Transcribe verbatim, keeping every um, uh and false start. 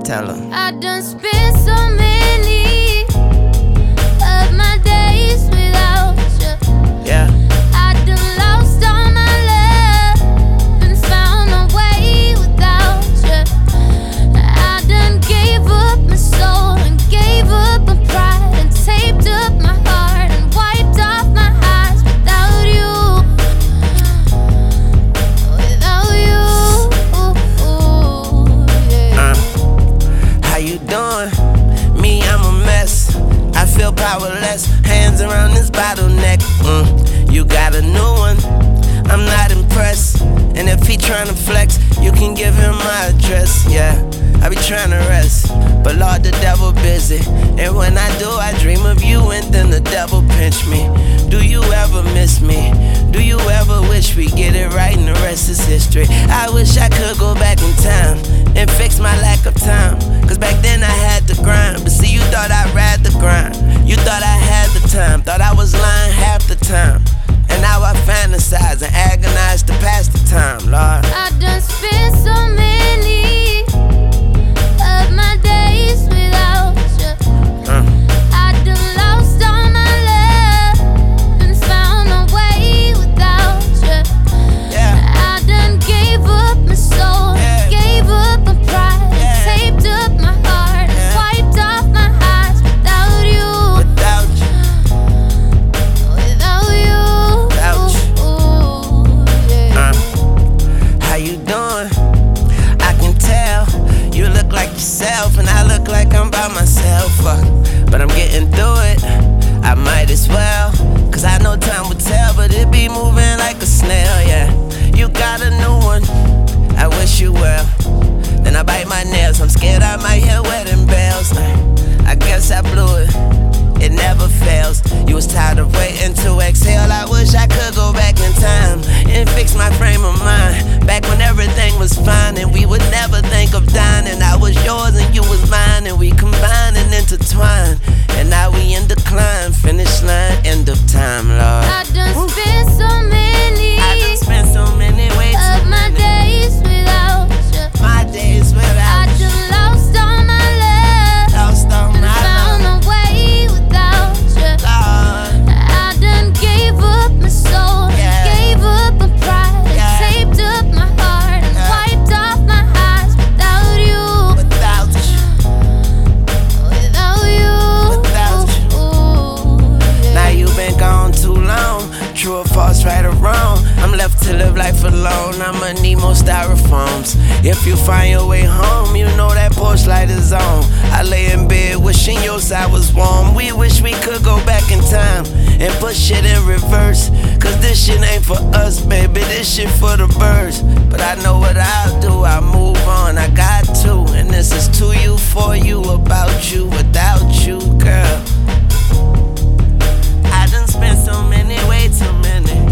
Tell her. I done spent so many of my days without you. Yeah. I done lost all my love and found my way without you. I done gave up my soul and gave up my pride and taped up my heart and wiped off my eyes without you. Without you. Yeah. Uh, how you doing? Me, I'm a mess. I feel powerless. Hands around this bottleneck. Mm, you got a new one. I'm not impressed. And if he tryna flex, you can give him my address. Yeah, I be tryna rest, but Lord, the devil busy. And when I do, I dream of you, and then the devil pinch me. Do you ever miss me? Do you ever wish we get it right and the rest is history? I wish I could go back in time and fix my lack of time. Cause back then I had to grind, but see, you thought I'd ride the grind. You thought I had the time, thought I was lying half the time. And now I fantasize and agonize to pass the time, Lord. I done spent so many of my days without you. Uh. I done lost all my love and found my way without you. Yeah. I done gave up my soul, Yeah. gave up my pride, Yeah. and taped up my heart Yeah. and wiped off my eyes without you. Without you, Without you. Without you. Ooh, yeah. uh. How you doing? I can tell you look like yourself and I look like I'm by myself. Uh, but I'm getting through it, I might as well. Cause I know time will tell, but it be moving like a snail, yeah. You got a new one, I wish you well. Then I bite my nails, I'm scared I might hear wedding bells. I guess I blew it, it never fails. You was tired of waiting to exhale. I wish I could go back in time and fix my frame of mind. Back when everything was fine and we would never think of dying. And I was yours and you was mine, and we combined and intertwined. And now we in decline, finish line, end of time, Lord. I done spent so many I done spent so many ways of my days without you. my days I without you. done lost all my love Lost all and my found love, my way without you. Lord. I done gave up my soul, Yeah. gave up my pride, Yeah. and taped up my heart and Yeah. wiped off my eyes without you. Without you. Without you. Without you. Ooh, yeah. Now you been gone too long, true or false, right or wrong. I'm left to live life alone, I'ma need more styrofoams. If you find your way home, you know that porch light is on. I lay in bed wishing your side was warm. We wish we could go back in time and put shit in reverse. Cause this shit ain't for us, baby, this shit for the birds. But I know what I'll do, I'll move on, I got to. And this is to you, for you, about you, without you, girl. I done spent so many, way too many